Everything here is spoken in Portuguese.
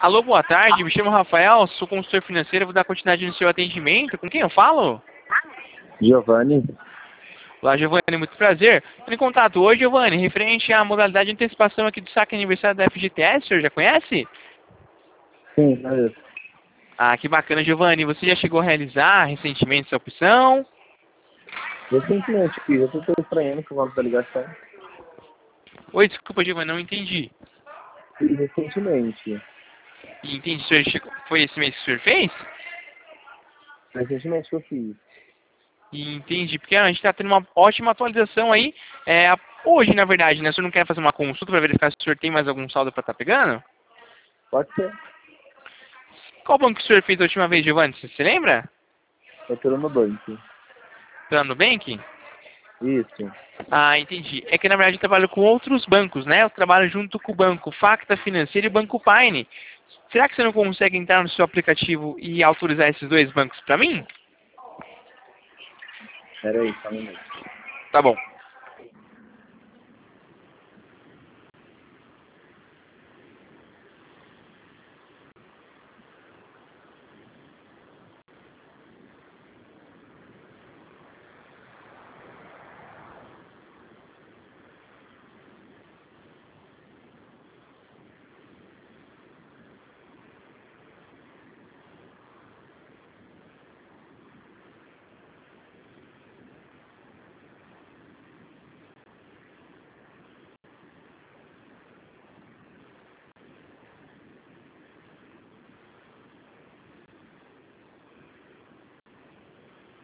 Alô, boa tarde. Me chamo Rafael, sou consultor financeiro, vou dar continuidade no seu atendimento. Com quem eu falo? Giovanni? Olá, Giovanni, muito prazer. Estou em contato hoje, Giovanni, referente à modalidade de antecipação aqui do saque aniversário da FGTS, o senhor já conhece? Sim, conheço. Ah, que bacana, Giovanni. Você já chegou a realizar recentemente essa opção? Recentemente, filho, eu tô estranhando por conta da ligação. Oi, desculpa, Giovanni, não entendi. Fiz recentemente. Entendi, o senhor foi esse mês que o senhor fez? Recentemente que eu fiz. Entendi, porque a gente está tendo uma ótima atualização aí. Hoje, na verdade, né? O senhor não quer fazer uma consulta para verificar se o senhor tem mais algum saldo para estar pegando? Pode ser. Qual banco que o senhor fez a última vez, Giovanni? Você se lembra? Eu tô no banco. Pela Nubank? Isso. Ah, entendi. É que na verdade eu trabalho com outros bancos, né? Eu trabalho junto com o banco Facta Financeira e o Banco Paine. Será que você não consegue entrar no seu aplicativo e autorizar esses dois bancos para mim? Pera aí, só um minuto. Tá bom.